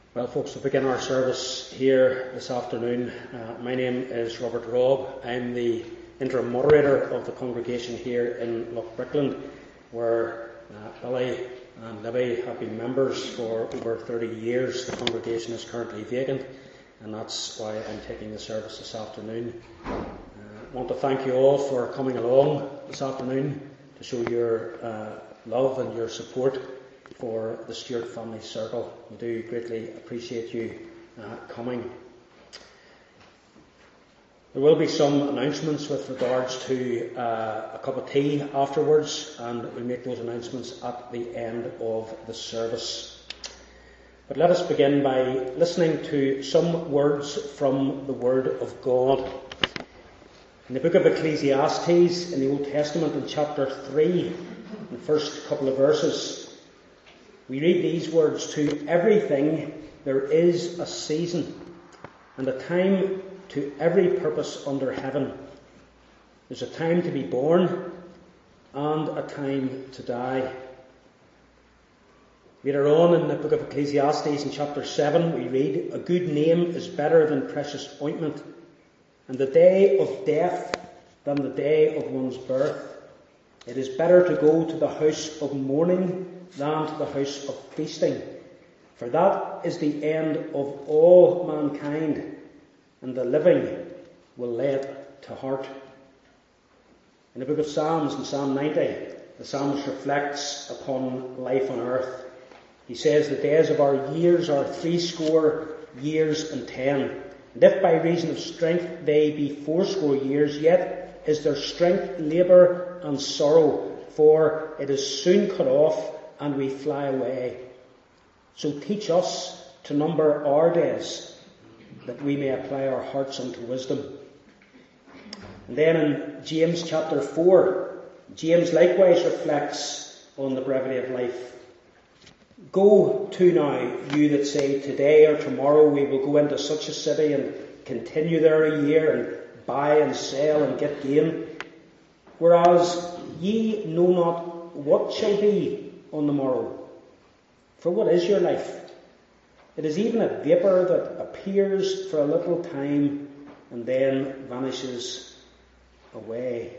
Well, folks, to begin our service here this afternoon, my name is Robert Robb. I'm the interim moderator of the congregation here in Loughbrickland, where Billy and Libby have been members for over 30 years. The congregation is currently vacant, and that's why I'm taking the service this afternoon. I want to thank you all for coming along this afternoon to show your love and your support for the Stewart Family Circle. We do greatly appreciate you coming. There will be some announcements with regards to a cup of tea afterwards, and we'll make those announcements at the end of the service. But let us begin by listening to some words from the Word of God. In the book of Ecclesiastes, in the Old Testament, in chapter 3, in the first couple of verses, we read these words: "To everything there is a season, and a time to every purpose under heaven. There's a time to be born, and a time to die." Later on in the book of Ecclesiastes, in chapter 7, we read, "A good name is better than precious ointment, and the day of death than the day of one's birth. It is better to go to the house of mourning than to the house of feasting, for that is the end of all mankind, and the living will lay it to heart." In the book of Psalms, in Psalm 90, the psalmist reflects upon life on earth. He says, "The days of our years are 80 years and 10. And if by reason of strength they be 80 years, yet is their strength labour and sorrow, for it is soon cut off, and we fly away. So teach us to number our days, that we may apply our hearts unto wisdom." And then in James chapter 4, James likewise reflects on the brevity of life. "Go to now, you that say, today or tomorrow we will go into such a city and continue there a year and buy and sell and get gain, whereas ye know not what shall be on the morrow. For what is your life? It is even a vapour that appears for a little time and then vanishes away."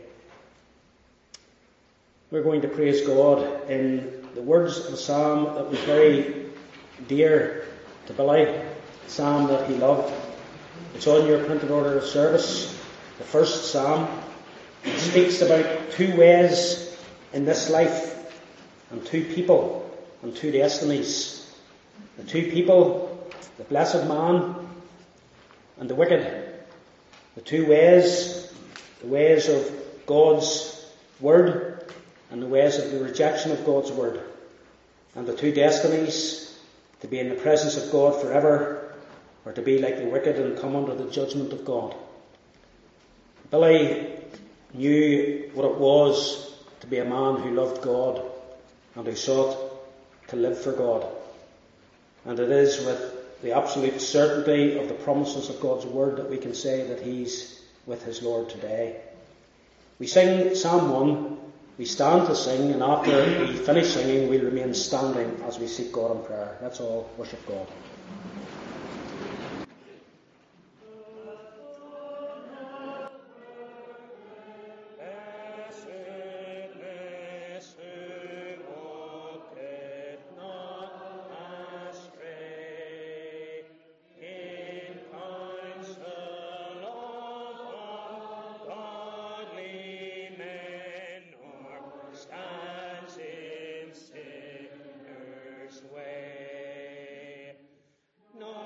We're going to praise God in the words of a psalm that was very dear to Billy, a psalm that he loved. It's on your printed order of service. The first psalm speaks about two ways in this life, and two people, and two destinies. The two people, the blessed man and the wicked. The two ways, the ways of God's word and the ways of the rejection of God's word. And the two destinies, to be in the presence of God forever, or to be like the wicked and come under the judgment of God. Billy knew what it was to be a man who loved God and who sought to live for God. And it is with the absolute certainty of the promises of God's word that we can say that he's with his Lord today. We sing Psalm 1, we stand to sing, and after we finish singing we'll remain standing as we seek God in prayer. Let's all worship God. No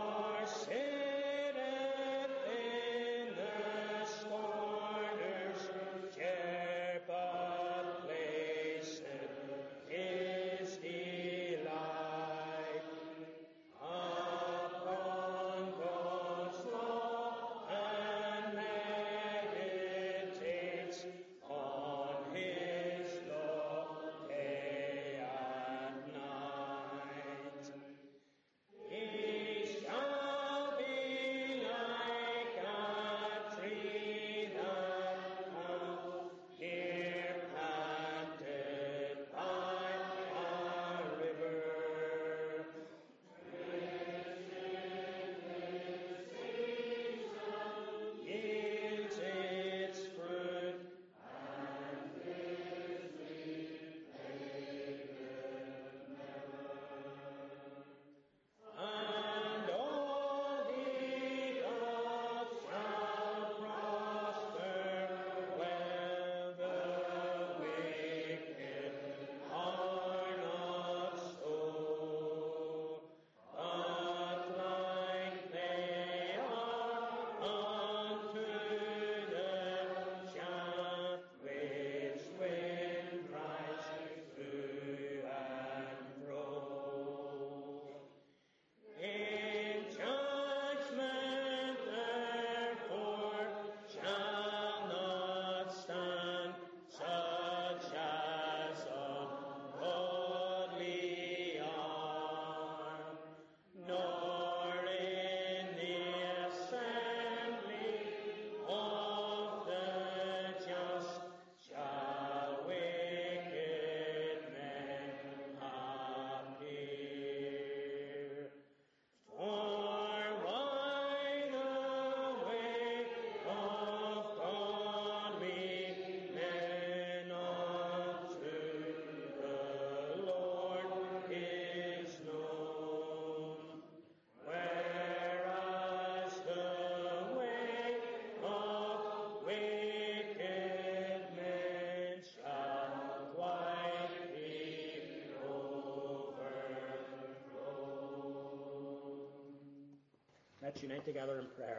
Let's unite together in prayer.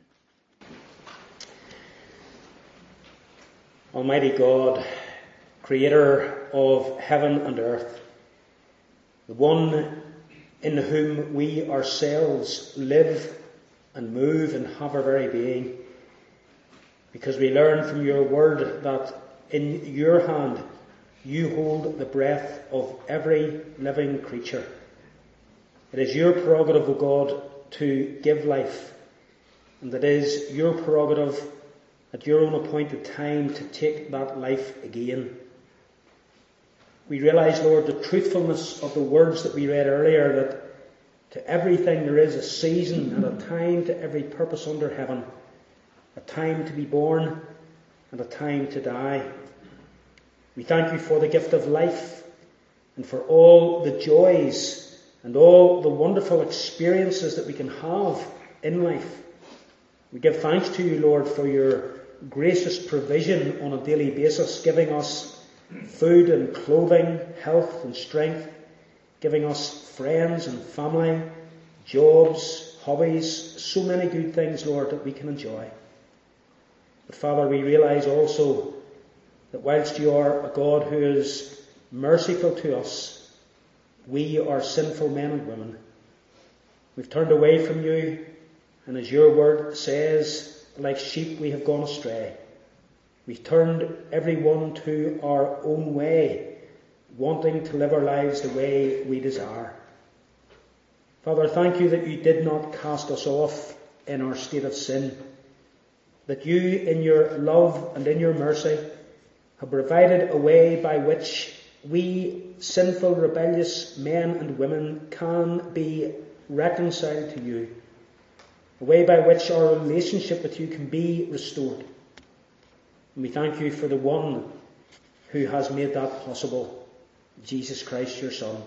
Almighty God, Creator of heaven and earth, the one in whom we ourselves live and move and have our very being, because we learn from your word that in your hand you hold the breath of every living creature. It is your prerogative, O God, to give life, and it is your prerogative at your own appointed time to take that life again. We realise, Lord, the truthfulness of the words that we read earlier, that to everything there is a season and a time to every purpose under heaven, a time to be born and a time to die. We thank you for the gift of life and for all the joys and all the wonderful experiences that we can have in life. We give thanks to you, Lord, for your gracious provision on a daily basis, giving us food and clothing, health and strength, giving us friends and family, jobs, hobbies, so many good things, Lord, that we can enjoy. But Father, we realise also that whilst you are a God who is merciful to us, we are sinful men and women. We've turned away from you, and as your word says, like sheep we have gone astray. We've turned every one to our own way, wanting to live our lives the way we desire. Father, thank you that you did not cast us off in our state of sin, that you in your love and in your mercy have provided a way by which we sinful, rebellious men and women can be reconciled to you, a way by which our relationship with you can be restored. And we thank you for the one who has made that possible, Jesus Christ, your Son.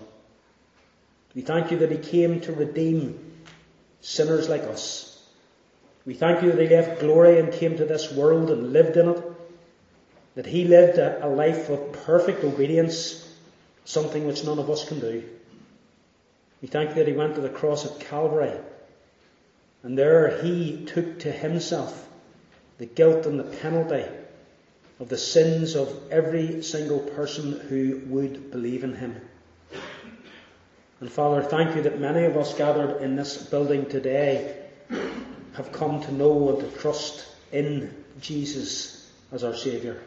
We thank you that he came to redeem sinners like us. We thank you that he left glory and came to this world and lived in it, that he lived a life of perfect obedience, something which none of us can do. We thank you that he went to the cross at Calvary, and there he took to himself the guilt and the penalty of the sins of every single person who would believe in him. And Father, thank you that many of us gathered in this building today have come to know and to trust in Jesus as our Saviour.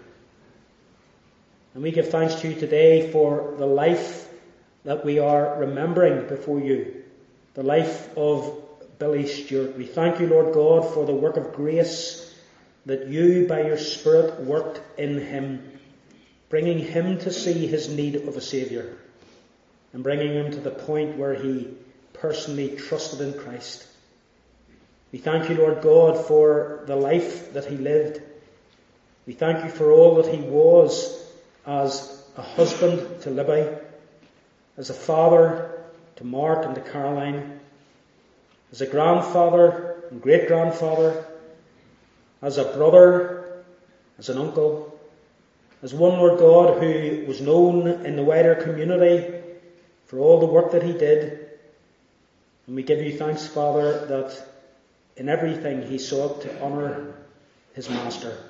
And we give thanks to you today for the life that we are remembering before you, the life of Billy Stewart. We thank you, Lord God, for the work of grace that you, by your Spirit, worked in him, bringing him to see his need of a Saviour and bringing him to the point where he personally trusted in Christ. We thank you, Lord God, for the life that he lived. We thank you for all that he was as a husband to Libby, as a father to Mark and to Caroline, as a grandfather and great-grandfather, as a brother, as an uncle, as one, Lord God, who was known in the wider community for all the work that he did. And we give you thanks, Father, that in everything he sought to honour his master.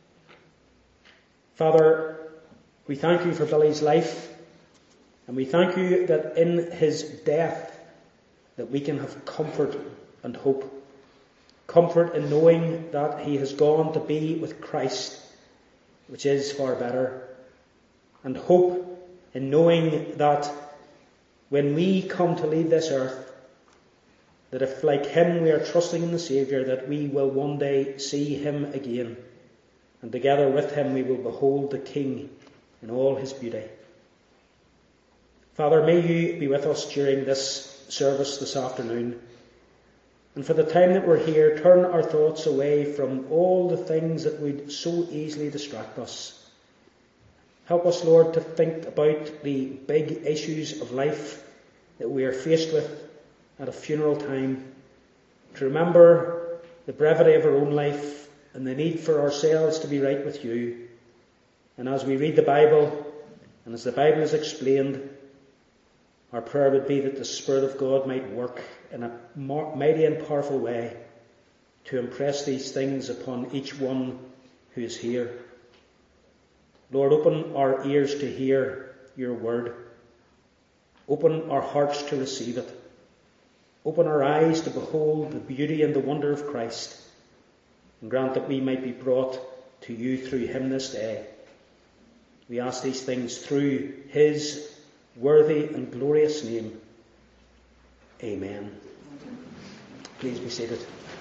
Father, we thank you for Billy's life, and we thank you that in his death that we can have comfort and hope. Comfort in knowing that he has gone to be with Christ, which is far better. And hope in knowing that when we come to leave this earth, that if like him we are trusting in the Saviour, that we will one day see him again, and together with him we will behold the King in all his beauty. Father, may you be with us during this service this afternoon. And for the time that we're here, turn our thoughts away from all the things that would so easily distract us. Help us, Lord, to think about the big issues of life that we are faced with at a funeral time, to remember the brevity of our own life and the need for ourselves to be right with you. And as we read the Bible, and as the Bible is explained, our prayer would be that the Spirit of God might work in a mighty and powerful way to impress these things upon each one who is here. Lord, open our ears to hear your word. Open our hearts to receive it. Open our eyes to behold the beauty and the wonder of Christ, and grant that we might be brought to you through him this day. We ask these things through his worthy and glorious name. Amen. Please be seated.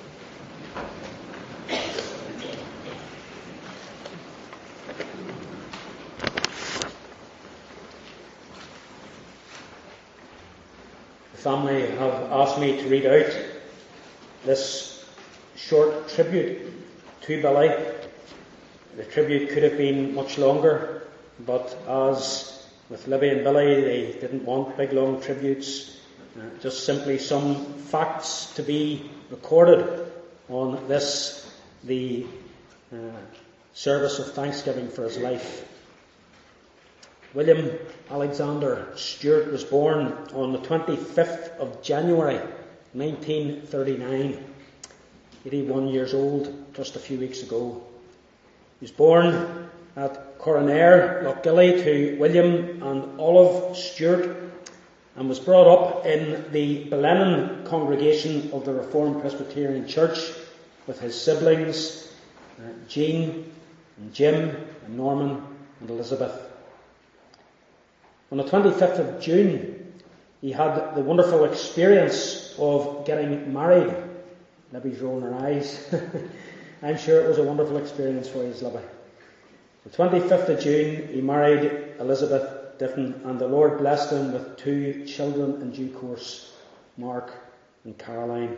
The family have asked me to read out this short tribute to Billy. The tribute could have been much longer, but as with Libby and Billy, they didn't want big long tributes, just simply some facts to be recorded on this, the service of thanksgiving for his life. William Alexander Stewart was born on the 25th of January 1939, 81 years old, just a few weeks ago. He was born at Coronair, Lochgilly, to William and Olive Stewart, and was brought up in the Blenheim congregation of the Reformed Presbyterian Church with his siblings, Jean and Jim and Norman and Elizabeth. On the 25th of June, he had the wonderful experience of getting married. Libby's rolling her eyes. I'm sure it was a wonderful experience for his Libby. The 25th of June, he married Elizabeth Diffin, and the Lord blessed him with 2 children in due course, Mark and Caroline.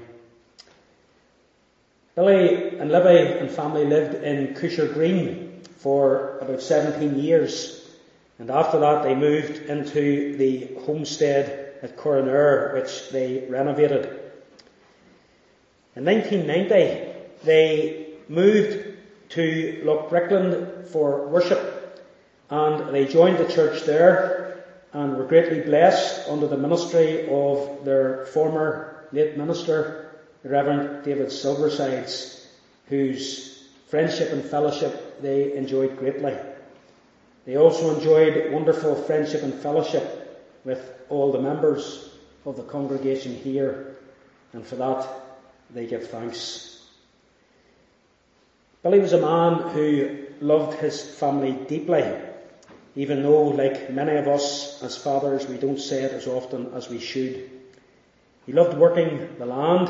Billy and Libby and family lived in Cusher Green for about 17 years. And after that, they moved into the homestead at Coronair, which they renovated. In 1990, they moved to Lochbrickland for worship, and they joined the church there and were greatly blessed under the ministry of their former late minister, the Reverend David Silversides, whose friendship and fellowship they enjoyed greatly. They also enjoyed wonderful friendship and fellowship with all the members of the congregation here, and for that they give thanks. Billy was a man who loved his family deeply, even though, like many of us as fathers, we don't say it as often as we should. He loved working the land,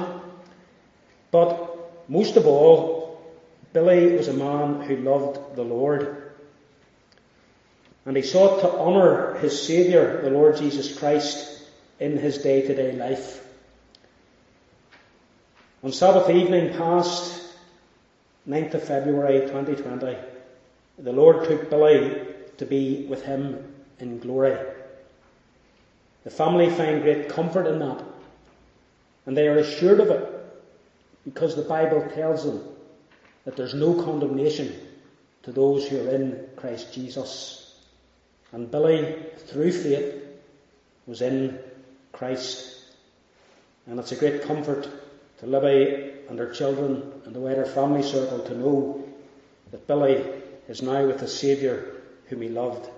but most of all, Billy was a man who loved the Lord. And he sought to honour his Saviour, the Lord Jesus Christ, in his day-to-day life. On Sabbath evening past, 9th of February 2020, the Lord took Billy to be with him in glory. The family find great comfort in that, and they are assured of it, because the Bible tells them that there's no condemnation to those who are in Christ Jesus. And Billy, through faith, was in Christ. And it's a great comfort to Libby and her children and the wider family circle to know that Billy is now with the Saviour whom he loved.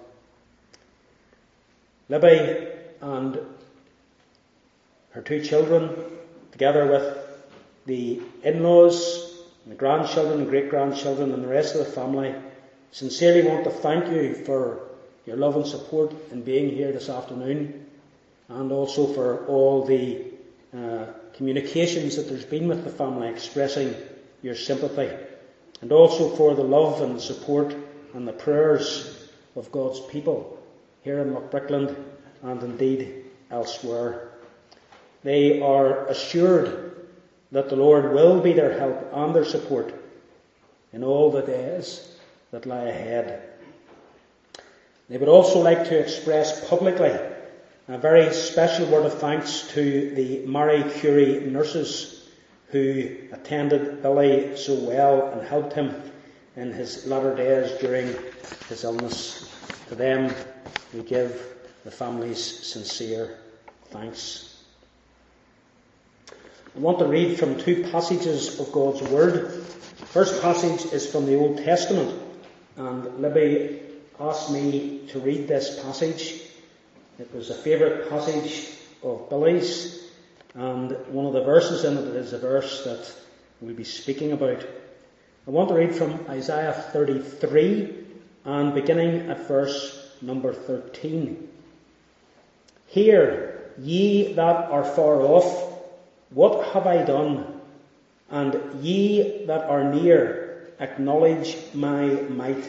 Libby and her 2 children, together with the in-laws, and the grandchildren and great-grandchildren and the rest of the family, sincerely want to thank you for your love and support in being here this afternoon, and also for all the communications that there's been with the family expressing your sympathy, and also for the love and the support and the prayers of God's people here in Lochbrickland and indeed elsewhere. They are assured that the Lord will be their help and their support in all the days that lie ahead. They would also like to express publicly a very special word of thanks to the Marie Curie nurses who attended Billy so well and helped him in his latter days during his illness. To them we give the family's sincere thanks. I want to read from two passages of God's Word. The first passage is from the Old Testament, and Libby asked me to read this passage. It was a favourite passage of Billy's, and one of the verses in it is a verse that we'll be speaking about. I want to read from Isaiah 33, and beginning at verse number 13. Hear, ye that are far off, what have I done? And ye that are near, acknowledge my might.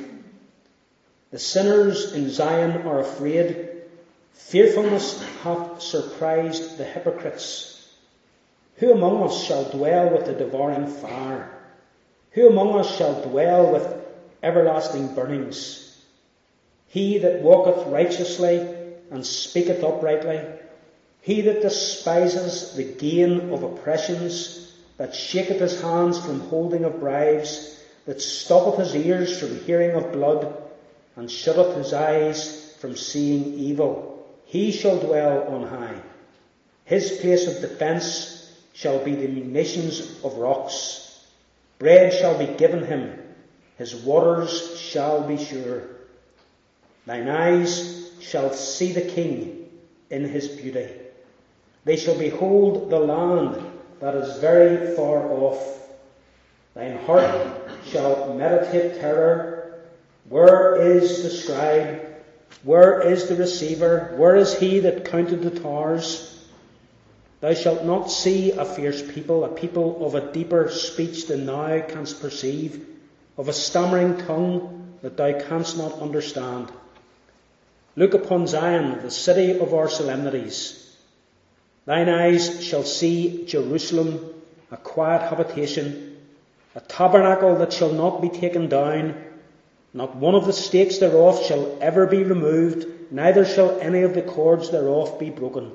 The sinners in Zion are afraid. Fearfulness hath surprised the hypocrites. Who among us shall dwell with the devouring fire? Who among us shall dwell with everlasting burnings? He that walketh righteously and speaketh uprightly, he that despises the gain of oppressions, that shaketh his hands from holding of bribes, that stoppeth his ears from hearing of blood, and shutteth his eyes from seeing evil, he shall dwell on high. His place of defence shall be the nations of rocks. Bread shall be given him, his waters shall be sure. Thine eyes shall see the King in his beauty. They shall behold the land that is very far off. Thine heart shall meditate terror. Where is the scribe? Where is the receiver? Where is he that counted the towers? Thou shalt not see a fierce people, a people of a deeper speech than thou canst perceive, of a stammering tongue that thou canst not understand. Look upon Zion, the city of our solemnities. Thine eyes shall see Jerusalem, a quiet habitation, a tabernacle that shall not be taken down. Not one of the stakes thereof shall ever be removed, neither shall any of the cords thereof be broken.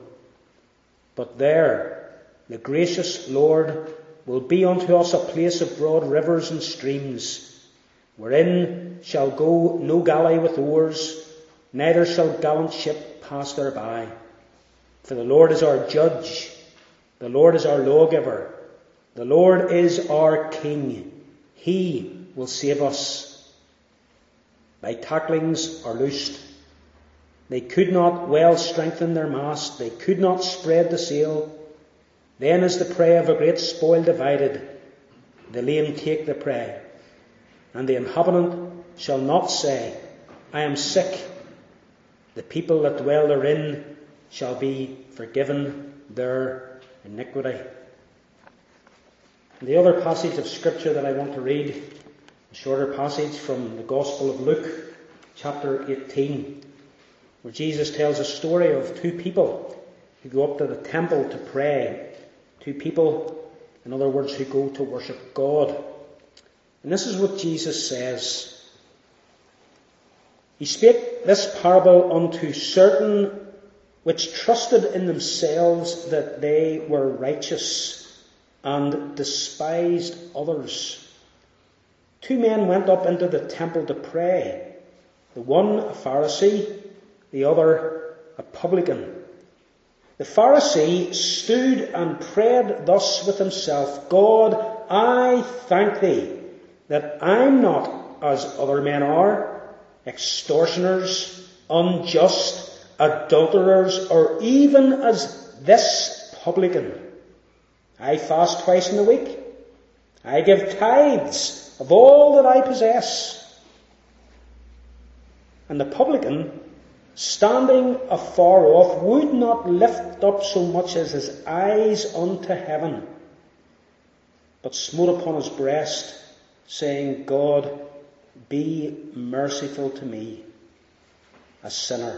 But there the gracious Lord will be unto us a place of broad rivers and streams, wherein shall go no galley with oars, neither shall gallant ship pass thereby. For the Lord is our judge, the Lord is our lawgiver, the Lord is our King. He will save us. Thy tacklings are loosed. They could not well strengthen their mast, they could not spread the sail. Then is the prey of a great spoil divided. The lame take the prey. And the inhabitant shall not say, I am sick. The people that dwell therein shall be forgiven their iniquity. The other passage of Scripture that I want to read, a shorter passage from the Gospel of Luke, chapter 18, where Jesus tells a story of two people who go up to the temple to pray. Two people, in other words, who go to worship God. And this is what Jesus says. He spake this parable unto certain which trusted in themselves that they were righteous, and despised others. Two men went up into the temple to pray, the one a Pharisee, the other a publican. The Pharisee stood and prayed thus with himself, God, I thank thee that I'm not as other men are, extortioners, unjust, adulterers, or even as this publican. I fast twice in a week. I give tithes of all that I possess. And the publican, standing afar off, would not lift up so much as his eyes unto heaven, but smote upon his breast, saying, God, be merciful to me, a sinner.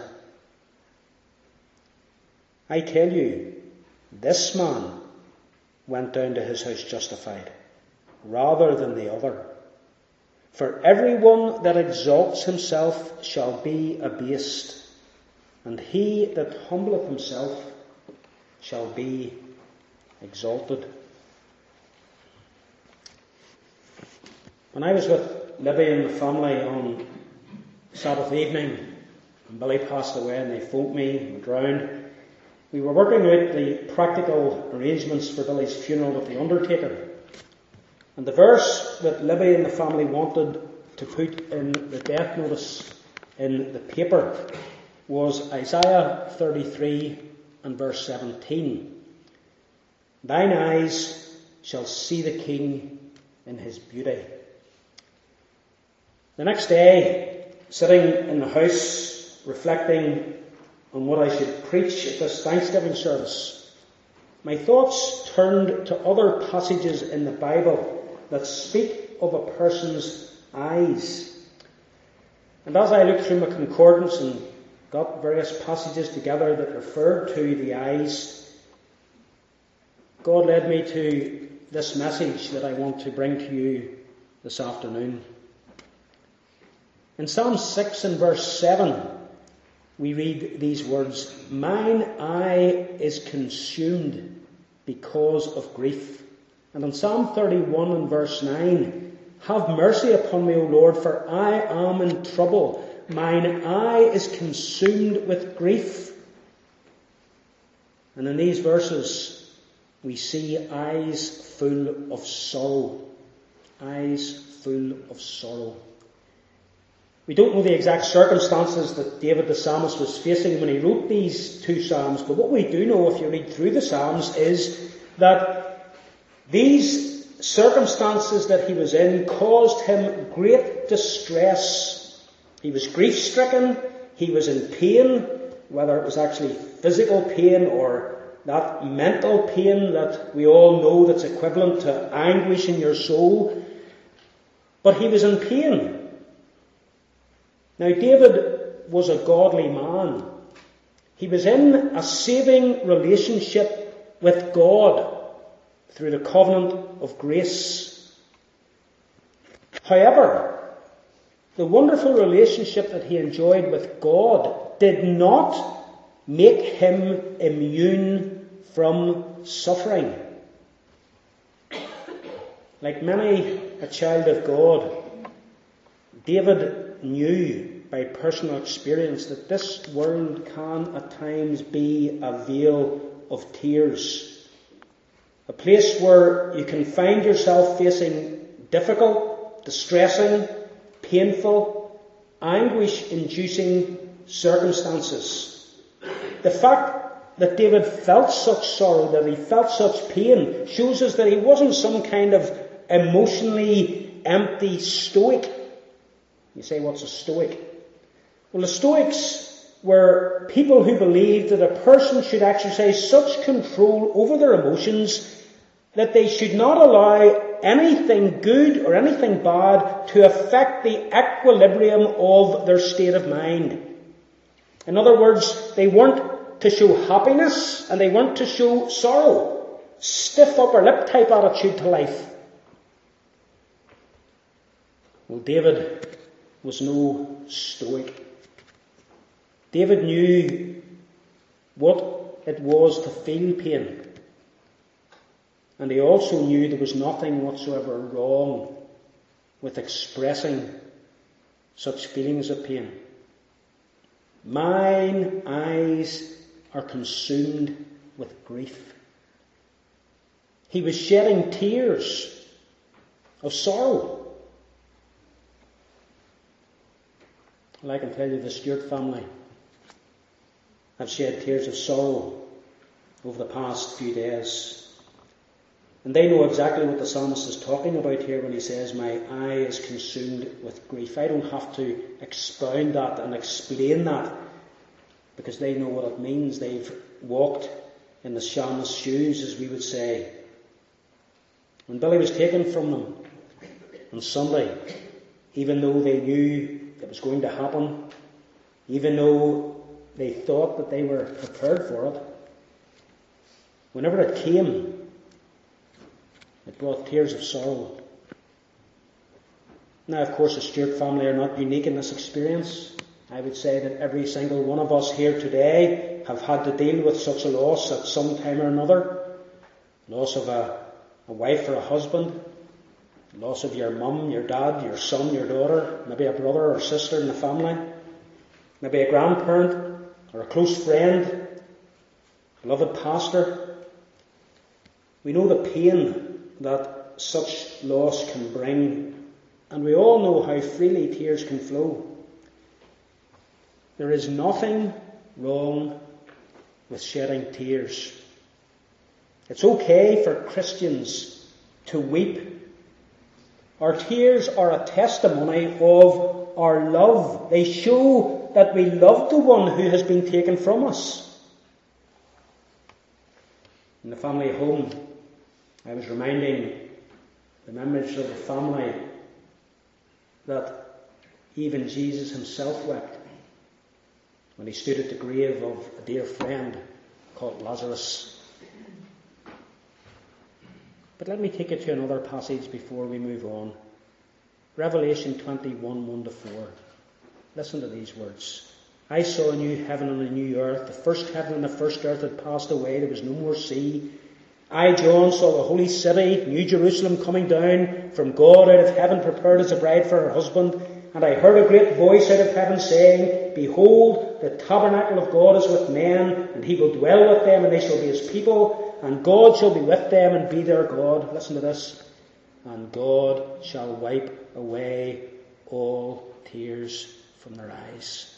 I tell you, this man went down to his house justified, rather than the other. For everyone that exalts himself shall be abased, and he that humbleth himself shall be exalted. When I was with Libby and the family on Sabbath evening, and Billy passed away and they phoned me and drowned, we were working out the practical arrangements for Billy's funeral with the undertaker. And the verse that Libby and the family wanted to put in the death notice in the paper was Isaiah 33 and verse 17. Thine eyes shall see the King in his beauty. The next day, sitting in the house, reflecting on what I should preach at this Thanksgiving service, my thoughts turned to other passages in the Bible that speak of a person's eyes. And as I looked through my concordance and got various passages together that referred to the eyes, God led me to this message that I want to bring to you this afternoon. In Psalm 6 and verse 7, we read these words, Mine eye is consumed because of grief. And in Psalm 31 and verse 9, Have mercy upon me, O Lord, for I am in trouble. Mine eye is consumed with grief. And in these verses, we see eyes full of sorrow. Eyes full of sorrow. We don't know the exact circumstances that David the psalmist was facing when he wrote these two psalms, but what we do know if you read through the psalms is that these circumstances that he was in caused him great distress. He was grief-stricken, he was in pain, whether it was actually physical pain or that mental pain that we all know that's equivalent to anguish in your soul. But he was in pain. Now, David was a godly man. He was in a saving relationship with God through the covenant of grace. However, the wonderful relationship that he enjoyed with God did not make him immune from suffering. Like many a child of God, David knew by personal experience that this world can at times be a vale of tears. A place where you can find yourself facing difficult, distressing, painful, anguish-inducing circumstances. The fact that David felt such sorrow, that he felt such pain, shows us that he wasn't some kind of emotionally empty stoic. You say, what's a stoic? Well, the Stoics were people who believed that a person should exercise such control over their emotions that they should not allow anything good or anything bad to affect the equilibrium of their state of mind. In other words, they weren't to show happiness and they weren't to show sorrow. Stiff upper lip type attitude to life. Well, David was no stoic. David knew what it was to feel pain. And he also knew there was nothing whatsoever wrong with expressing such feelings of pain. Mine eyes are consumed with grief. He was shedding tears of sorrow. Well, I can tell you the Stewart family have shed tears of sorrow over the past few days. And they know exactly what the psalmist is talking about here when he says, my eye is consumed with grief. I don't have to expound that and explain that because they know what it means. They've walked in the psalmist's shoes, as we would say. When Billy was taken from them on Sunday, even though they knew it was going to happen, even though they thought that they were prepared for it, whenever it came, it brought tears of sorrow. Now, of course, the Stewart family are not unique in this experience. I would say that every single one of us here today have had to deal with such a loss at some time or another. Loss of a wife or a husband. Loss of your mum, your dad, your son, your daughter, maybe a brother or sister in the family. Maybe a grandparent or a close friend. Beloved pastor, we know the pain that such loss can bring, and we all know how freely tears can flow. There is nothing wrong with shedding tears. It's okay for Christians to weep. Our tears are a testimony of our love. They show that we love the one who has been taken from us. In the family home, I was reminding the members of the family that even Jesus himself wept when he stood at the grave of a dear friend called Lazarus. But let me take you to another passage before we move on. Revelation 21, 1-4. Listen to these words. I saw a new heaven and a new earth. The first heaven and the first earth had passed away. There was no more sea. I, John, saw the holy city, New Jerusalem, coming down from God out of heaven, prepared as a bride for her husband. And I heard a great voice out of heaven saying, Behold, the tabernacle of God is with men, and he will dwell with them, and they shall be his people, and God shall be with them and be their God. Listen to this. And God shall wipe away all tears from their eyes.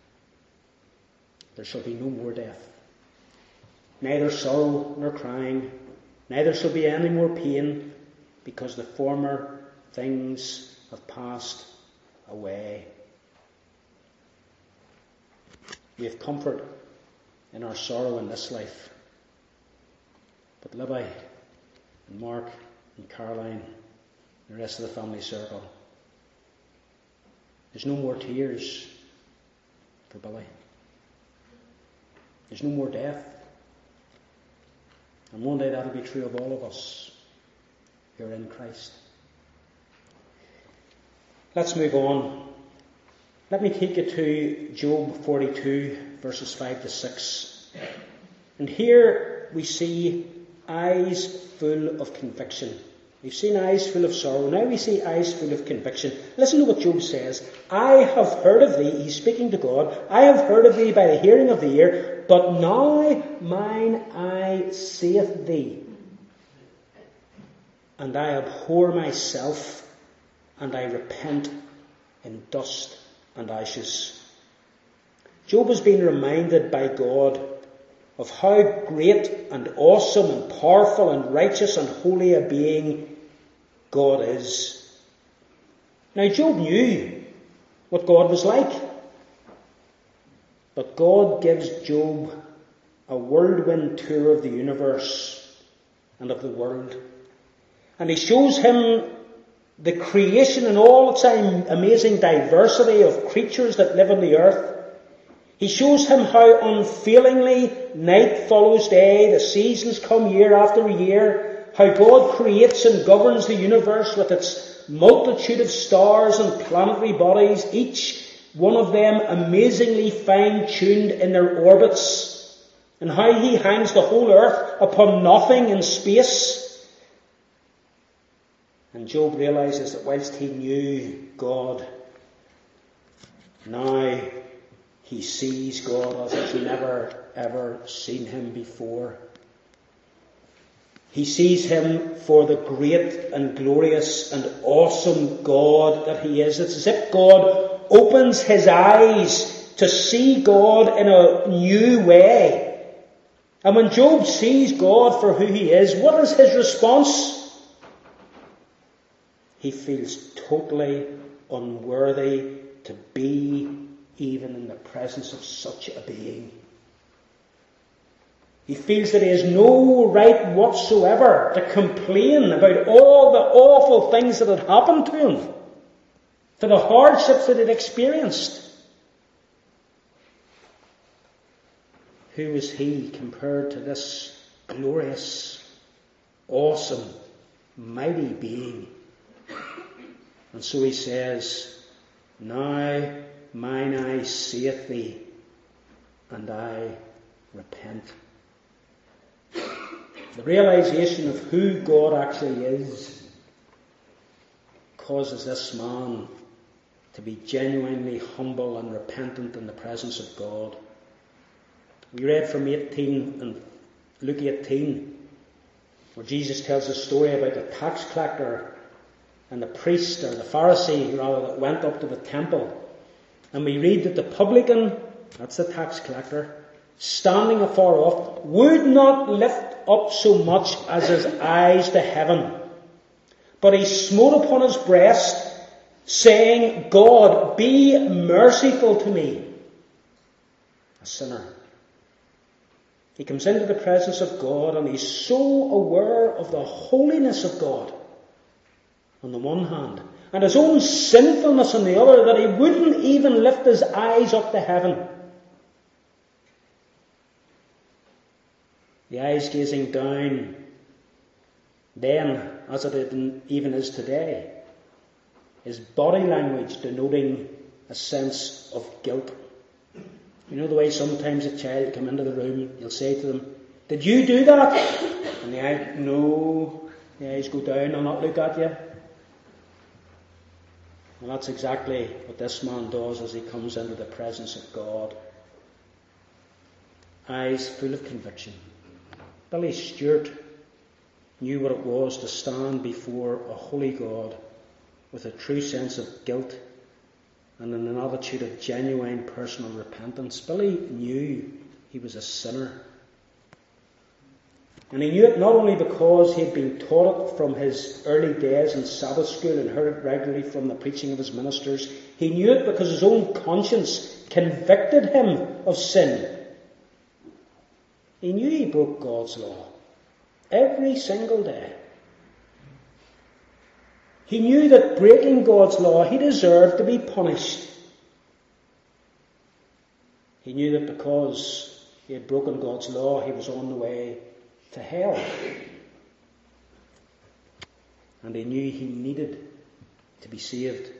There shall be no more death, neither sorrow nor crying, neither shall be any more pain, because the former things have passed away. We have comfort in our sorrow in this life. But Libby and Mark and Caroline and the rest of the family circle, there's no more tears for Billy. There's no more death. And one day that'll be true of all of us who are in Christ. Let's move on. Let me take you to Job 42, verses 5-6. And here we see eyes full of conviction. We've seen eyes full of sorrow. Now we see eyes full of conviction. Listen to what Job says. I have heard of thee, he's speaking to God, I have heard of thee by the hearing of the ear, but now mine eye seeth thee. And I abhor myself, and I repent in dust and ashes. Job has been reminded by God of how great and awesome and powerful and righteous and holy a being God is. Now Job knew what God was like, but God gives Job a whirlwind tour of the universe and of the world. And he shows him the creation and all its amazing diversity of creatures that live on the earth. He shows him how unfailingly night follows day, the seasons come year after year, how God creates and governs the universe with its multitude of stars and planetary bodies, each one of them amazingly fine-tuned in their orbits, and how he hangs the whole earth upon nothing in space. And Job realizes that whilst he knew God, now he sees God as he's never ever seen him before. He sees him for the great and glorious and awesome God that he is. It's as if God opens his eyes to see God in a new way. And when Job sees God for who he is, what is his response? He feels totally unworthy to be even in the presence of such a being. He feels that he has no right whatsoever to complain about all the awful things that had happened to him, for the hardships that he had experienced. Who is he compared to this glorious, awesome, mighty being? And so he says, now mine eye seeth thee, and I repent. The realization of who God actually is causes this man to be genuinely humble and repentant in the presence of God. We read from 18 and Luke 18, where Jesus tells a story about the tax collector and the priest, or the Pharisee rather, that went up to the temple. And we read that the publican, that's the tax collector, standing afar off, would not lift up so much as his eyes to heaven, but he smote upon his breast, saying, God, be merciful to me, a sinner. He comes into the presence of God, and he's so aware of the holiness of God on the one hand, and his own sinfulness on the other, that he wouldn't even lift his eyes up to heaven. The eyes gazing down then, as it even is today, is body language denoting a sense of guilt. You know the way sometimes a child come into the room, you'll say to them, did you do that? And the eye, no. The eyes go down, I'll not look at you. And that's exactly what this man does as he comes into the presence of God. Eyes full of conviction. Billy Stewart knew what it was to stand before a holy God with a true sense of guilt and in an attitude of genuine personal repentance. Billy knew he was a sinner. And he knew it not only because he had been taught it from his early days in Sabbath school and heard it regularly from the preaching of his ministers. He knew it because his own conscience convicted him of sin. He knew he broke God's law every single day. He knew that breaking God's law, he deserved to be punished. He knew that because he had broken God's law, he was on the way to hell. And he knew he needed to be saved.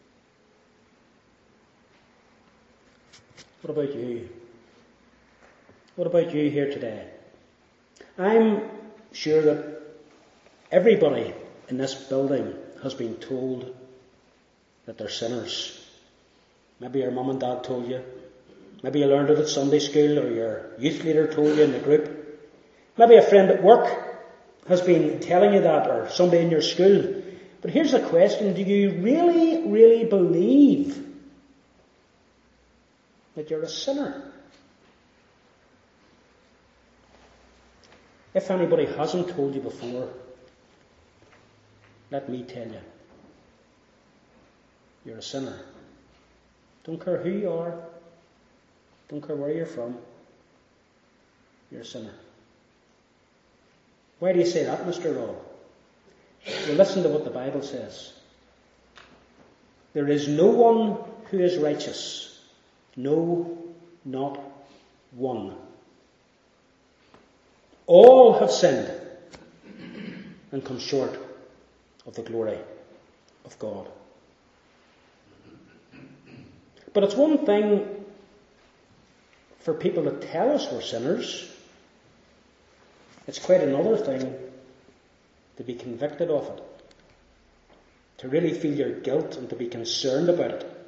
What about you? What about you here today? I'm sure that everybody in this building has been told that they're sinners. Maybe your mum and dad told you. Maybe you learned it at Sunday school, or your youth leader told you in the group. Maybe a friend at work has been telling you that, or somebody in your school. But here's the question: do you really, really believe that you're a sinner? If anybody hasn't told you before, let me tell you, you're a sinner. Don't care who you are, don't care where you're from, you're a sinner. Why do you say that, Mr. Roll? Well, listen to what the Bible says. There is no one who is righteous. No, not one. All have sinned and come short of the glory of God. But it's one thing for people to tell us we're sinners. It's quite another thing to be convicted of it, to really feel your guilt and to be concerned about it.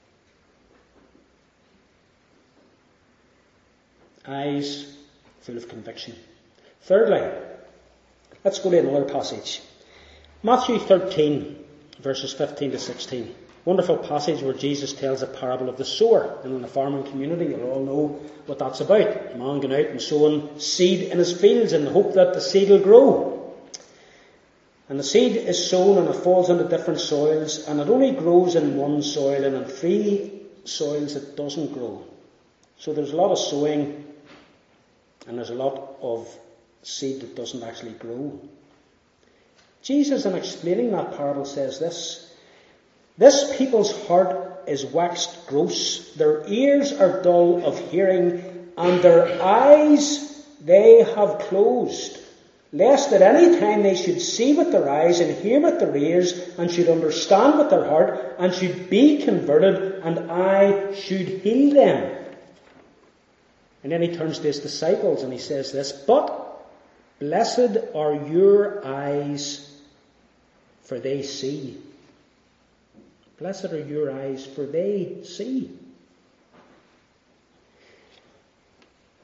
Eyes full of conviction. Thirdly, let's go to another passage. Matthew 13, verses 15 to 16. Wonderful passage where Jesus tells a parable of the sower. And in the farming community, you'll all know what that's about. A man going out and sowing seed in his fields in the hope that the seed will grow. And the seed is sown and it falls into different soils, and it only grows in one soil, and in 3 soils it doesn't grow. So there's a lot of sowing and there's a lot of seed that doesn't actually grow. Jesus, in explaining that parable, says this people's heart is waxed gross, their ears are dull of hearing, and their eyes they have closed, lest at any time they should see with their eyes and hear with their ears, and should understand with their heart, and should be converted, and I should heal them. And then he turns to his disciples and he says this, but blessed are your eyes, for they see. Blessed are your eyes, for they see.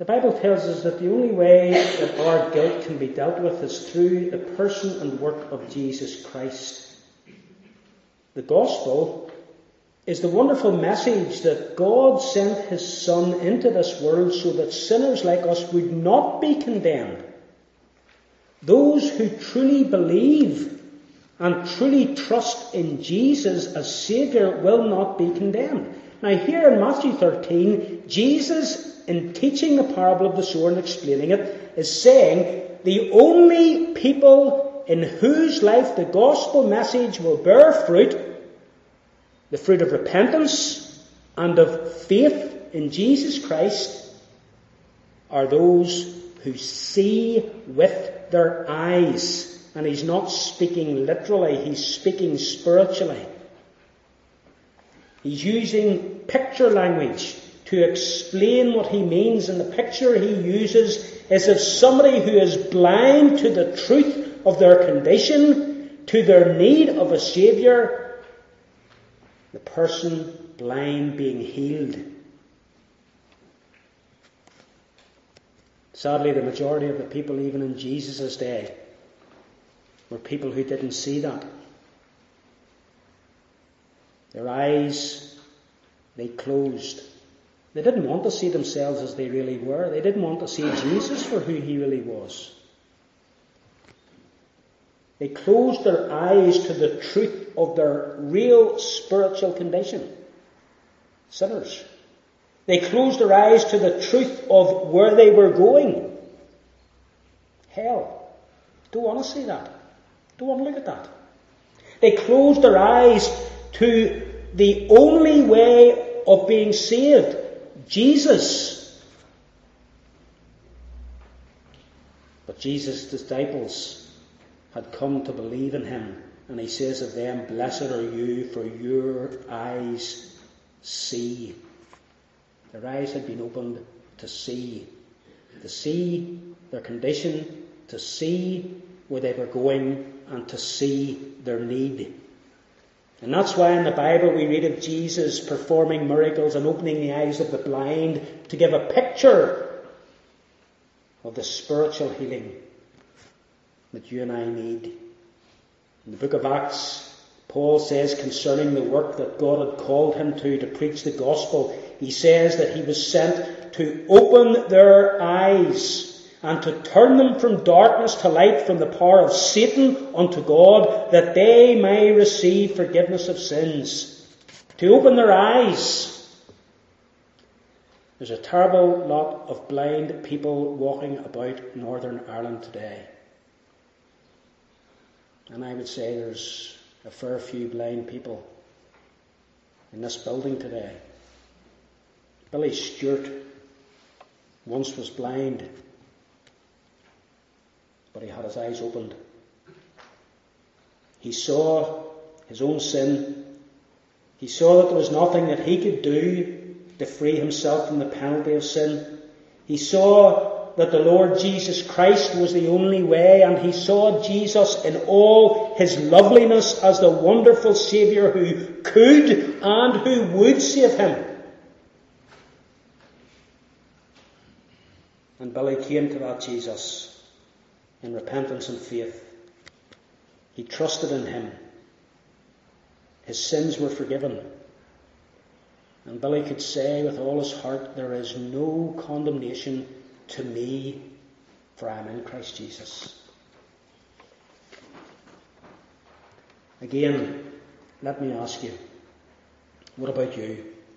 The Bible tells us that the only way that our guilt can be dealt with is through the person and work of Jesus Christ. The gospel is the wonderful message that God sent his Son into this world so that sinners like us would not be condemned. Those who truly believe and truly trust in Jesus as Saviour will not be condemned. Now here in Matthew 13, Jesus, in teaching the parable of the sower and explaining it, is saying the only people in whose life the gospel message will bear fruit, the fruit of repentance and of faith in Jesus Christ, are those who see with their eyes. And he's not speaking literally, he's speaking spiritually. He's using picture language to explain what he means, and the picture he uses is of somebody who is blind to the truth of their condition, to their need of a Saviour, the person blind being healed. Sadly, the majority of the people even in Jesus' day were people who didn't see that. Their eyes, they closed. They didn't want to see themselves as they really were. They didn't want to see Jesus for who he really was. They closed their eyes to the truth of their real spiritual condition. Sinners. They closed their eyes to the truth of where they were going. Hell. Don't want to see that. Don't want to look at that. They closed their eyes to the only way of being saved. Jesus. But Jesus' disciples had come to believe in him, and he says of them, "Blessed are you, for your eyes see." Their eyes had been opened to see their condition, to see where they were going, and to see their need. And that's why in the Bible we read of Jesus performing miracles and opening the eyes of the blind to give a picture of the spiritual healing that you and I need. In the book of Acts, Paul says concerning the work that God had called him to preach the gospel, he says that he was sent to open their eyes and to turn them from darkness to light, from the power of Satan unto God, that they may receive forgiveness of sins. To open their eyes. There's a terrible lot of blind people walking about Northern Ireland today. And I would say there's a fair few blind people in this building today. Billy Stewart once was blind, but he had his eyes opened. He saw his own sin. He saw that there was nothing that he could do to free himself from the penalty of sin. He saw that the Lord Jesus Christ was the only way, and he saw Jesus in all his loveliness as the wonderful Saviour who could and who would save him. And Billy came to that Jesus in repentance and faith. He trusted in him. His sins were forgiven. And Billy could say with all his heart, "There is no condemnation to me, for I am in Christ Jesus." Again, let me ask you, what about you?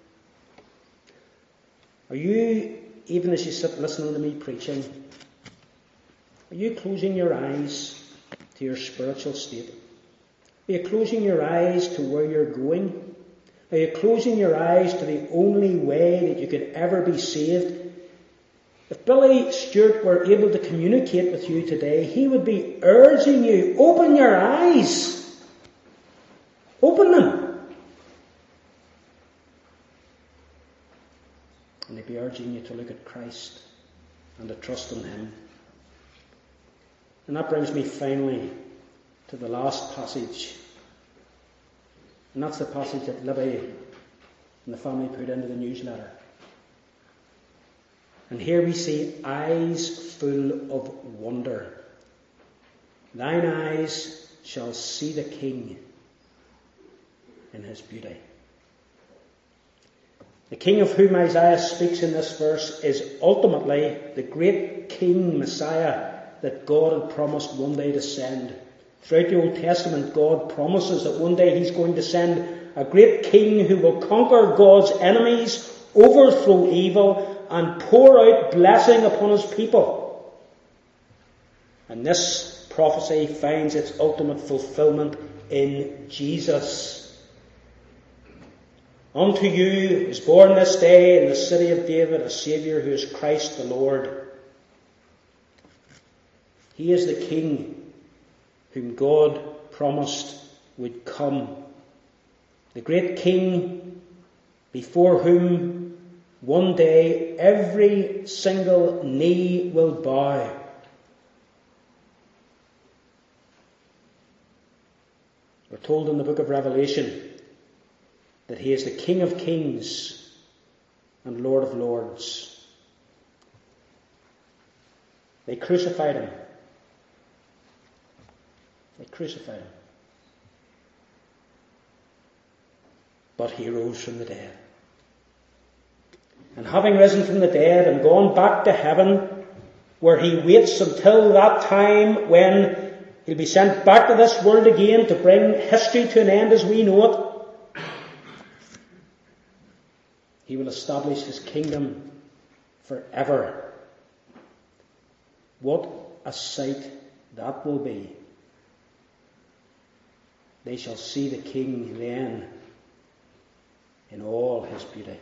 Are you, even as you sit listening to me preaching, are you closing your eyes to your spiritual state? Are you closing your eyes to where you're going? Are you closing your eyes to the only way that you could ever be saved? If Billy Stewart were able to communicate with you today, he would be urging you, open your eyes. Open them. And he'd be urging you to look at Christ and to trust in him. And that brings me finally to the last passage. And that's the passage that Libby and the family put into the newsletter. And here we see eyes full of wonder. Thine eyes shall see the King in his beauty. The King of whom Isaiah speaks in this verse is ultimately the great King Messiah that God had promised one day to send. Throughout the Old Testament, God promises that one day he's going to send a great king who will conquer God's enemies, overthrow evil, and pour out blessing upon his people. And this prophecy finds its ultimate fulfillment in Jesus. Unto you is born this day in the city of David a Saviour who is Christ the Lord. He is the King whom God promised would come. The great King before whom one day every single knee will bow. We're told in the book of Revelation that he is the King of kings and Lord of lords. They crucified him. They crucified him. But he rose from the dead. And having risen from the dead and gone back to heaven, where he waits until that time when he'll be sent back to this world again to bring history to an end as we know it, he will establish his kingdom forever. What a sight that will be. They shall see the King then in all his beauty.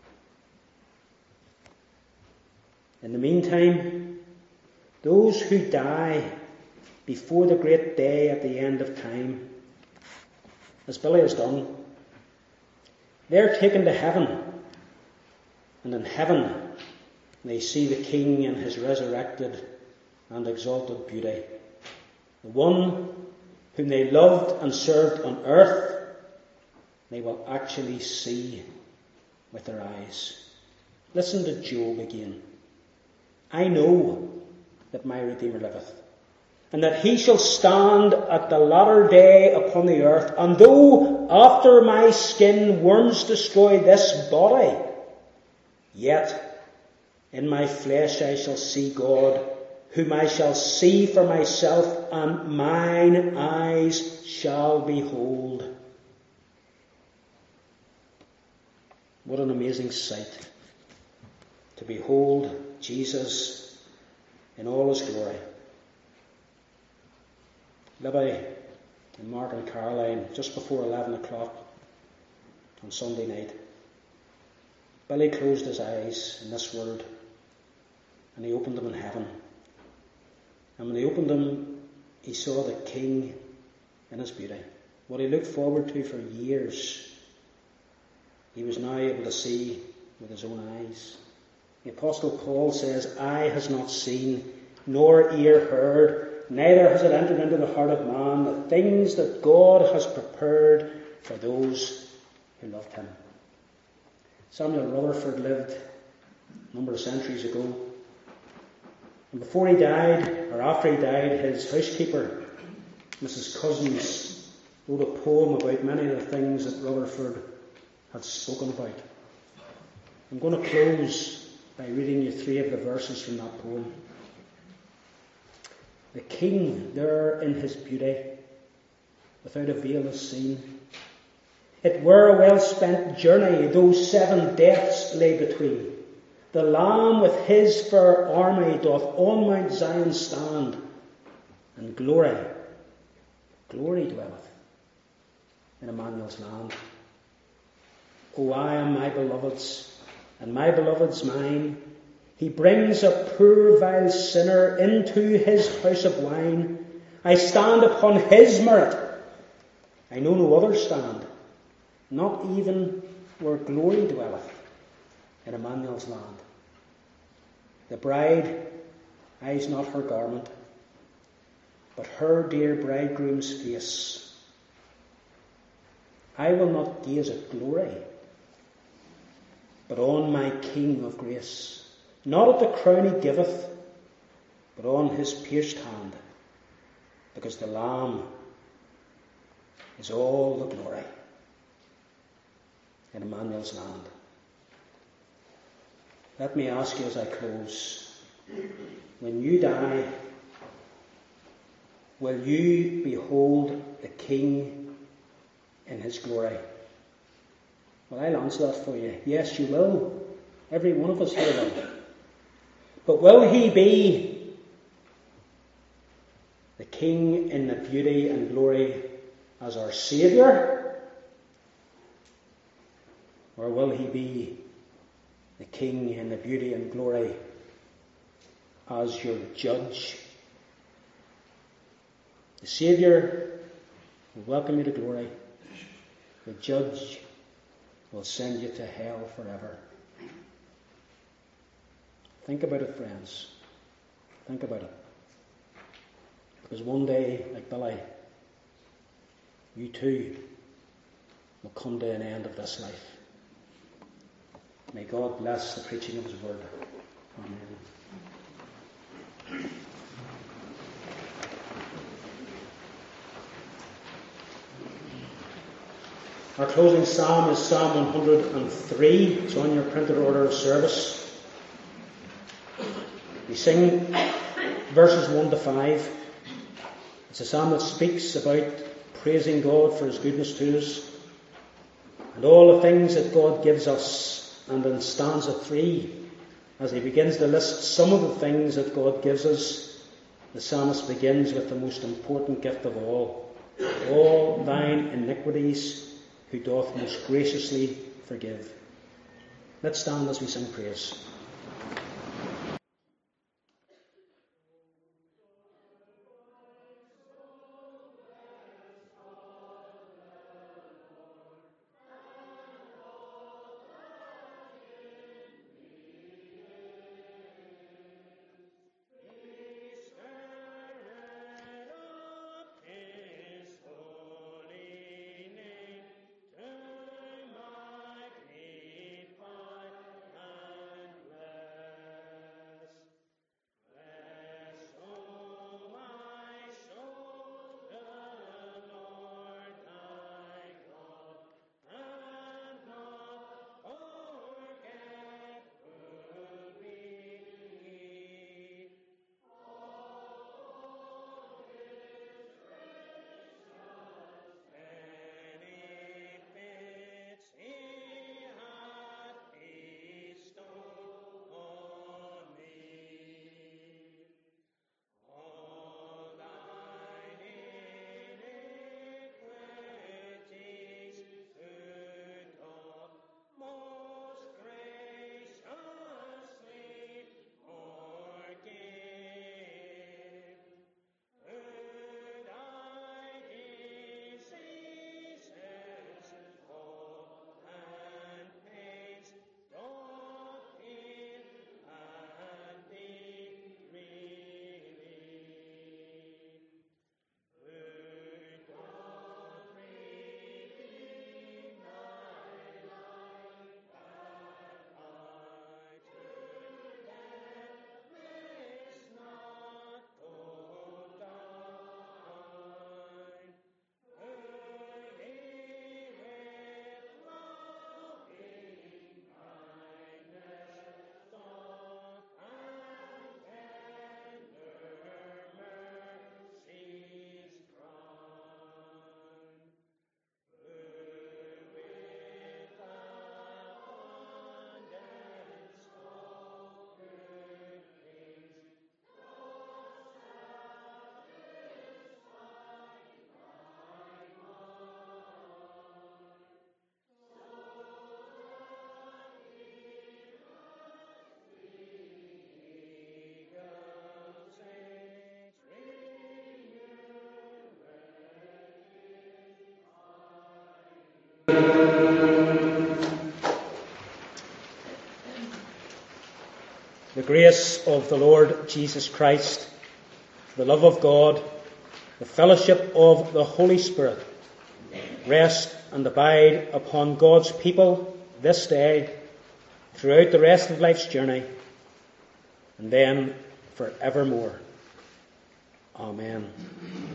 In the meantime, those who die before the great day at the end of time, as Billy has done, they're taken to heaven. And in heaven, they see the King in his resurrected and exalted beauty. The one whom they loved and served on earth, they will actually see with their eyes. Listen to Job again. I know that my Redeemer liveth, and that he shall stand at the latter day upon the earth. And though after my skin worms destroy this body, yet in my flesh I shall see God, whom I shall see for myself, and mine eyes shall behold. What an amazing sight to behold Jesus in all his glory. Libby and Mark and Caroline, just before 11 o'clock on Sunday night, Billy closed his eyes in this world and he opened them in heaven. And when he opened them, he saw the King in his beauty. What he looked forward to for years, he was now able to see with his own eyes. The Apostle Paul says, eye has not seen, nor ear heard, neither has it entered into the heart of man, the things that God has prepared for those who loved him. Samuel Rutherford lived a number of centuries ago. And before he died, or after he died, his housekeeper, Mrs. Cousins, wrote a poem about many of the things that Rutherford had spoken about. I'm going to close by reading you 3 of the verses from that poem. The King there in his beauty, without a veil is seen. It were a well-spent journey, those 7 deaths lay between. The Lamb with his fair army doth on Mount Zion stand, and glory dwelleth in Emmanuel's land. O I am my beloved's, and my beloved's mine. He brings a poor vile sinner into his house of wine. I stand upon his merit. I know no other stand, not even where glory dwelleth in Emmanuel's land. The bride eyes not her garment, but her dear bridegroom's face. I will not gaze at glory, but on my King of grace. not at the crown he giveth, but on his pierced hand, because the Lamb is all the glory in Emmanuel's land. Let me ask you as I close, when you die, will you behold the King in his glory? Well, I'll answer that for you. Yes, you will. Every one of us here will. But will he be the King in the beauty and glory as our Saviour? Or will he be the King in the beauty and glory as your judge? The Saviour will welcome you to glory. The judge will send you to hell forever. Think about it, friends. Think about it. Because one day, like Billy, you too will come to an end of this life. May God bless the preaching of his word. Amen. Our closing psalm is Psalm 103. It's on your printed order of service. We sing verses 1 to 5. It's a psalm that speaks about praising God for his goodness to us and all the things that God gives us. And in stanza 3, as he begins to list some of the things that God gives us, the psalmist begins with the most important gift of all thine iniquities, who doth most graciously forgive. Let's stand as we sing praise. The grace of the Lord Jesus Christ, the love of God, the fellowship of the Holy Spirit, rest and abide upon God's people this day, throughout the rest of life's journey, and then for evermore. Amen.